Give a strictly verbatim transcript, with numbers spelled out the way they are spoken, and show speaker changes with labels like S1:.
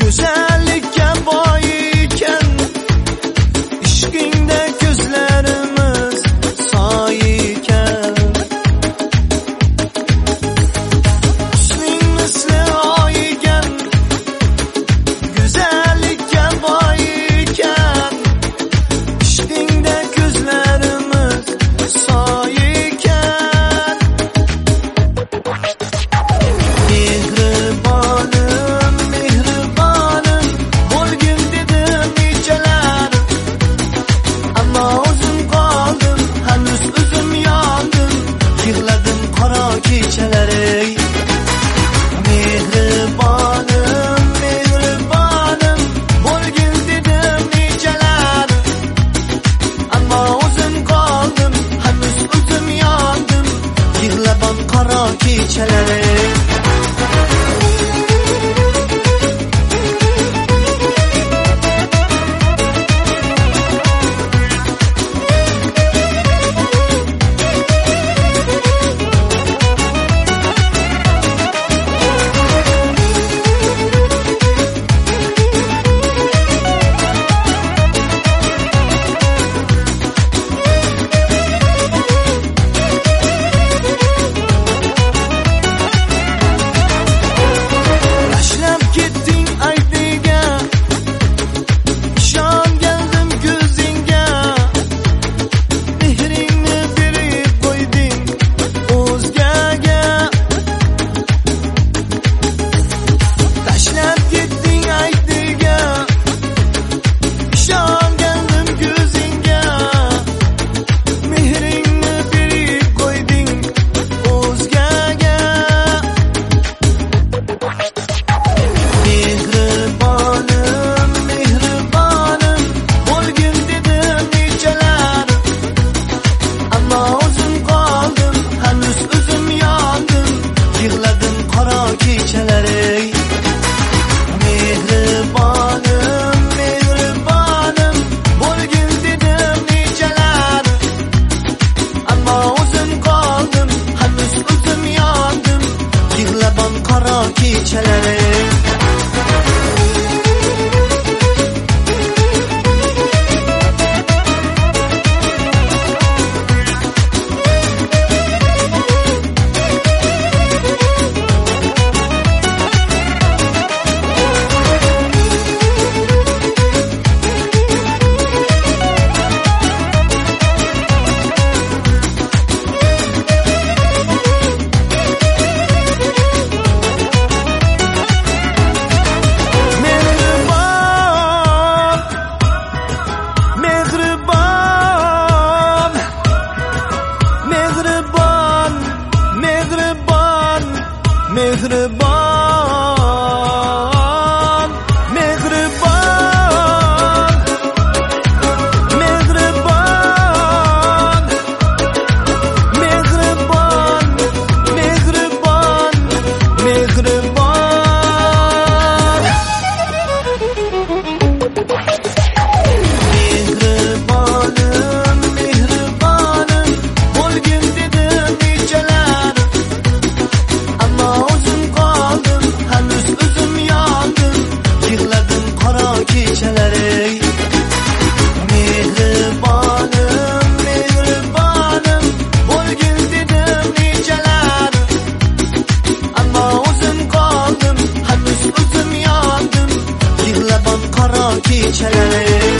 S1: Güzellikka boy ekan ishqingda ko'zlarimiz soy ekan. Husning misli oy ekan, güzellikka boy ekan ishqingda ko'zlarimiz soy ekan. Mehribonim, mehribonim bo'lgin dedim nechalar, ammo o'zim qoldim, hanuz o'zim yondim, yig'ladim qora kechalar. Ey mehribonim, mehribonim bo'lgin dedim nechalar, ammo o'zim qoldim, hanuz o'zim yondim, yig'ladim qora kechalar. Tashlab ketding aytiga, ishongandim ko'zingga, mehringni berib qo'yding o'zgaga. Tashlab ketding aytiga, ishongandim ko'zingga, mehringni berib qo'yding o'zgaga. Mehribonim, mehribonim bo'lgin dedim nechalar, ammo o'zim qoldim, hanuz o'zim yondim, yig'ladim qora kechalar. Ey mehribonim, mehribonim bo'lgin dedim nechalar, ammo o'zim qoldim, hanuz o'zim yondim, yig'ladim qora kechalar. Mehribon, mehribon, mehribon, mehribon, mehribon, mehribon, mehribon, mehribon. Mehribonim, mehribonim bo'lgin dedim nechalar, ammo o'zim qoldim, hanuz o'zim yondim, yig'ladim qora kechalar. Ey mehribonim, mehribonim bo'lgin dedim nechalar, ammo o'zim qoldim, hanuz o'zim yondim, yig'ladim qora kechalar.